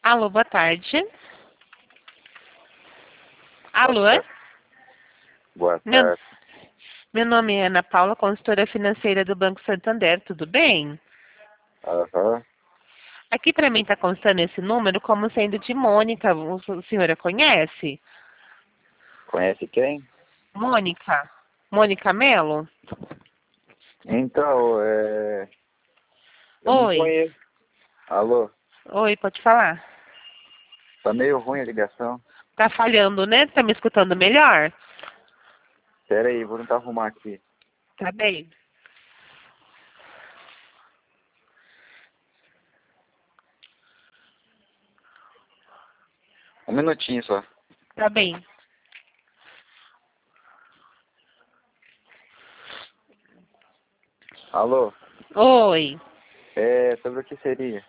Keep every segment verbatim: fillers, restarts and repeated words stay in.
Alô, boa tarde. Alô? Boa Meu, tarde. meu nome é Ana Paula, consultora financeira do Banco Santander, tudo bem? Aham. Aqui para mim está constando esse número como sendo de Mônica, o o senhor a conhece? Conhece quem? Mônica? Mônica Melo? Então, é... eu não Oi, conheço. Alô? oi, pode falar? Tá meio ruim a ligação. Tá falhando, né? Tá me escutando melhor? Pera aí, vou tentar arrumar aqui. Tá bem. Um minutinho só. Tá bem. Alô? Oi. É, sobre o que seria?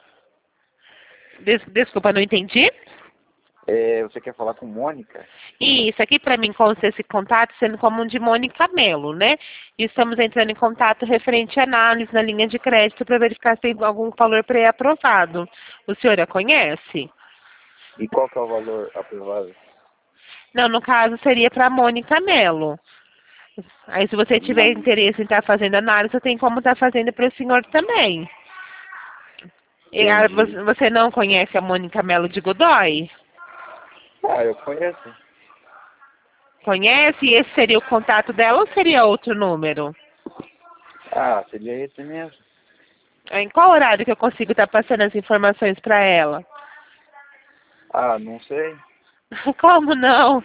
Des- desculpa, não entendi? É, você quer falar com Mônica? Isso, aqui para mim consta esse contato sendo como um de Mônica Melo, né? E estamos entrando em contato referente à análise na linha de crédito para verificar se tem algum valor pré-aprovado. O senhor a conhece? E qual que é o valor aprovado? Não, no caso seria para Mônica Melo. Aí se você tiver Não. interesse em estar fazendo análise, eu tenho como estar fazendo para o senhor também. E, ah, Entendi. você você não conhece a Mônica Melo de Godoy? Ah, eu conheço. Conhece? E esse seria o contato dela ou seria outro número? Ah, seria esse mesmo. Em qual horário que eu consigo estar passando as informações para ela? Ah, não sei. Como não?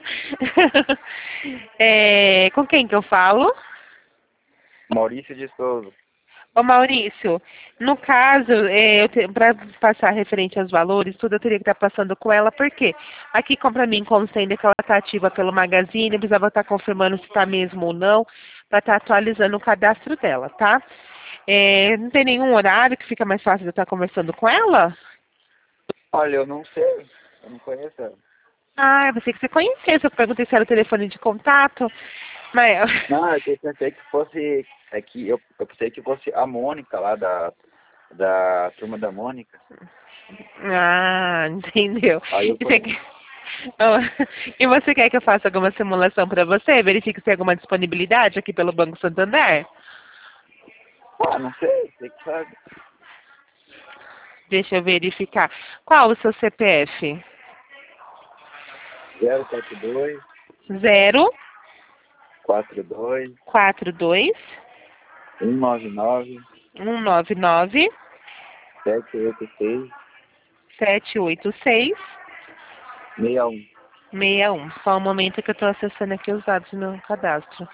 É, com quem que eu falo? Maurício de Souza. Ô Maurício, no caso, é, para passar referente aos valores, tudo eu teria que estar passando com ela, porque aqui para mim consta ainda que ela está ativa pelo Magazine, eu precisava estar confirmando se está mesmo ou não, para estar atualizando o cadastro dela, tá? É, não tem nenhum horário que fica mais fácil de eu estar conversando com ela? Olha, eu não sei. Eu não conheço ela. Ah, eu pensei que você conhecesse, eu perguntei se era o telefone de contato, mas... Não, é que eu pensei que fosse. É que eu, eu pensei que fosse a Mônica lá da, da turma da Mônica. Ah, entendeu. Aí eu E você, falei, quer- Oh, e você quer que eu faça alguma simulação para você? Verifique se tem alguma disponibilidade aqui pelo Banco Santander? ah, não sei, você que sabe. Deixa eu verificar. Qual o seu C P F? zero quatro dois, Zero quatro dois, quatro dois um nove nove, um nove nove sete oito seis, sete oito seis seis um. seis um. Só um momento que eu estou acessando aqui os dados do meu cadastro.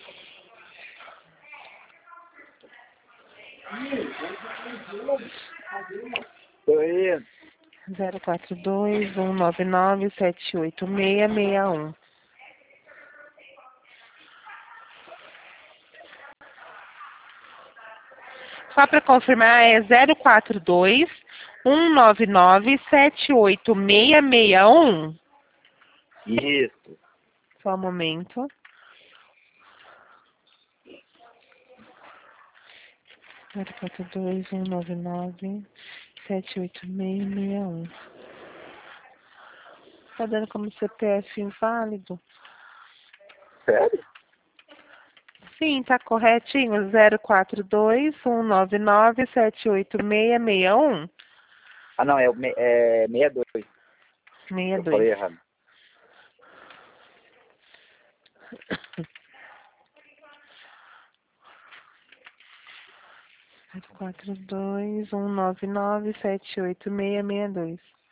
Tô aí. Zero quatro dois um nove nove sete oito seis seis um. Só para confirmar, é zero quatro dois um nove nove sete oito seis seis um. Isso. Só um momento. zero quatro dois um nove nove sete oito seis seis um. Tá dando como C P F inválido? Sério? Sim, tá corretinho. zero quatro dois um nove nove sete oito seis seis um. Ah, não, é, o me- é sessenta e dois. Eu sessenta e dois. falei errado. zero quatro dois um nove nove sete oito seis seis dois.